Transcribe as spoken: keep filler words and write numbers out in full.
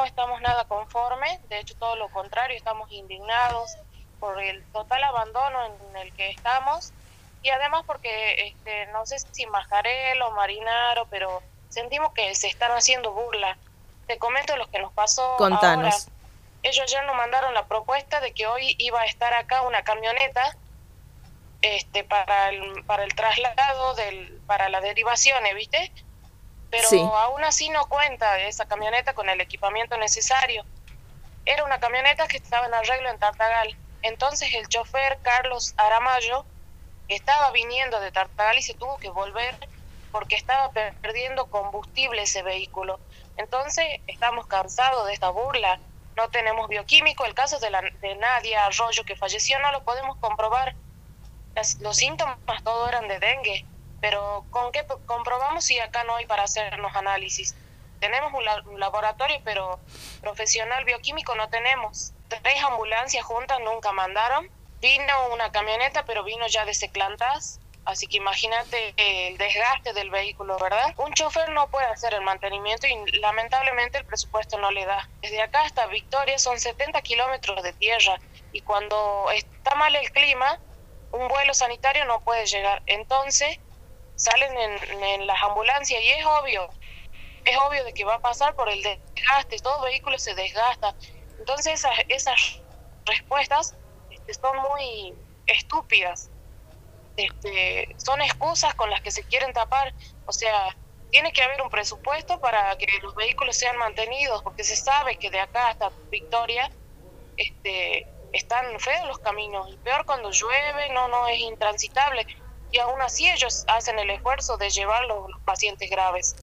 no estamos nada conformes, de hecho todo lo contrario, estamos indignados por el total abandono en el que estamos y además porque este, no sé si Mascarelo o Marinaro, pero sentimos que se están haciendo burla. Te comento lo que nos pasó ahora. Contanos. Ellos ya nos mandaron la propuesta de que hoy iba a estar acá una camioneta este, para el, para el traslado, del, para las derivaciones, ¿viste? Pero Sí. aún así no cuenta esa camioneta con el equipamiento necesario. Era una camioneta que estaba en arreglo en Tartagal. Entonces el chofer Carlos Aramayo estaba viniendo de Tartagal y se tuvo que volver porque estaba perdiendo combustible ese vehículo. Entonces estamos cansados de esta burla. No tenemos bioquímico. El caso de, la, de Nadia Arroyo, que falleció, no lo podemos comprobar. Las, los síntomas todos eran de dengue, pero ¿con qué comprobamos si acá no hay para hacernos análisis? Tenemos un, la, un laboratorio, pero profesional bioquímico no tenemos. Tres ambulancias juntas nunca mandaron. Vino una camioneta, pero vino ya de Seclantas, así que imagínate el desgaste del vehículo, ¿verdad? Un chofer no puede hacer el mantenimiento y lamentablemente el presupuesto no le da. Desde acá hasta Victoria son setenta kilómetros de tierra y cuando está mal el clima, un vuelo sanitario no puede llegar. Entonces salen en, en las ambulancias y es obvio, es obvio de que va a pasar por el desgaste, todo vehículo se desgasta. Entonces esas, esas respuestas este, son muy estúpidas, este, son excusas con las que se quieren tapar. O sea, tiene que haber un presupuesto para que los vehículos sean mantenidos, porque se sabe que de acá hasta Victoria este, están feos los caminos, y peor cuando llueve, no, no es intransitable, y aún así ellos hacen el esfuerzo de llevar los, los pacientes graves.